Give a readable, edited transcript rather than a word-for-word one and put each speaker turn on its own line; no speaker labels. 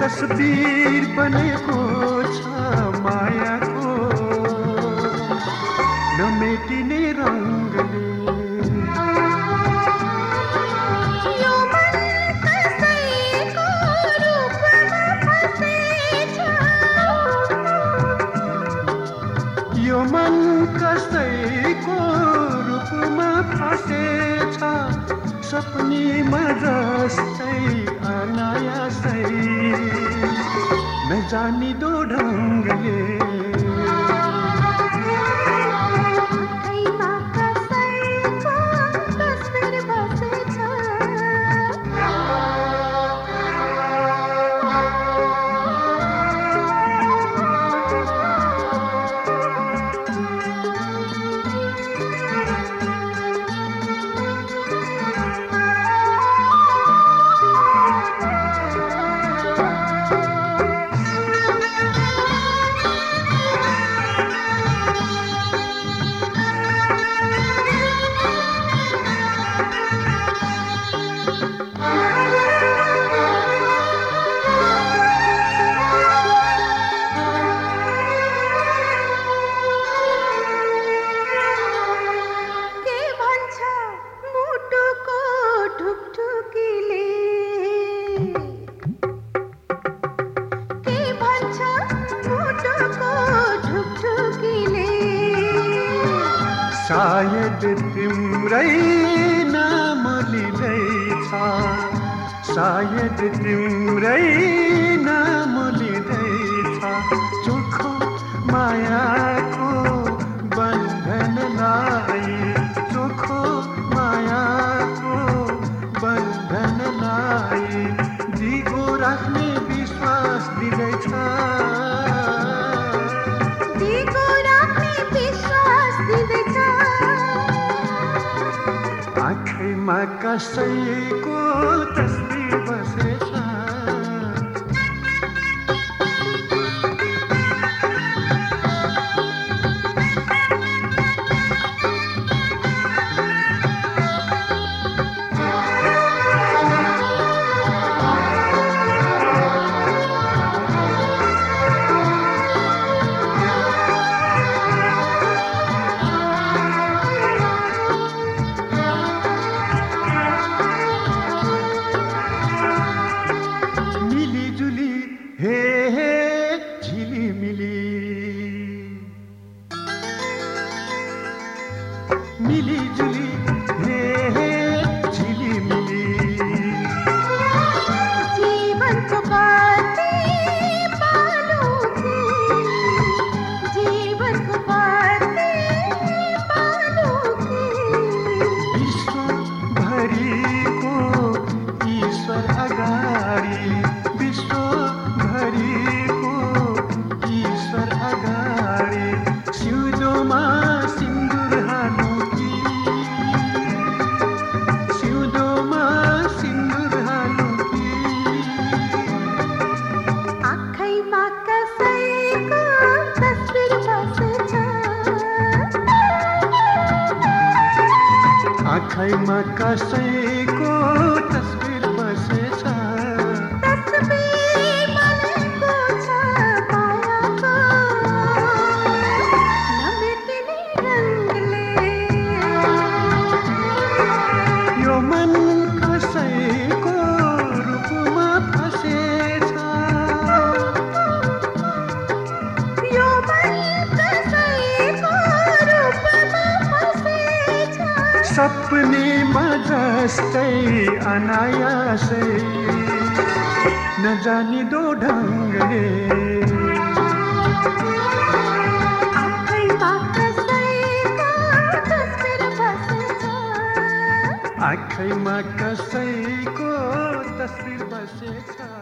तस्बिर बनेको छ मायाको नमेटिने रङ्गले
यो मन कसैको रूपमा फसेछ
यो मन कसैको रूपमा फसेछ सपनीमा जस्तै अनायासै नजानिदो ढङ्गले
आँखैमा कसैको तस्बिर बसेछ
सायद तिम्रै नाम लिँदैछ सायद तिम्रै नाम लिँदैछ चोखो मायाको बन्धनलाई चोखो मायाको बन्धनलाई दिगो राख्ने विश्वास दिँदैछ आँखैमा कसैको तस्बिर बसेछ मिलीजुली हे झिलिमिली
जीवनको बाती पालुकी जीवनको बाती पालुकी
विश्वभरिको ईश्वर अगाडि विश्वभरिको ईश्वर अगाडि सिउँदोमा सिन्दुर हाल्नु आँखैमा कसैको तस्बिर बसेछ
तस्बिर बनेको छ मायाको नमेटिने रङ्गले
यो मन कसैको रूपमा फसेछ
यो मन कसैको रूपमा फसेछ
सपनीमा जस्तै अनायासै नजानिदो ढङ्गले
आँखैमा कसैको तस्बिर बसेछ
आँखैमा कसैको तस्बिर बसेछ।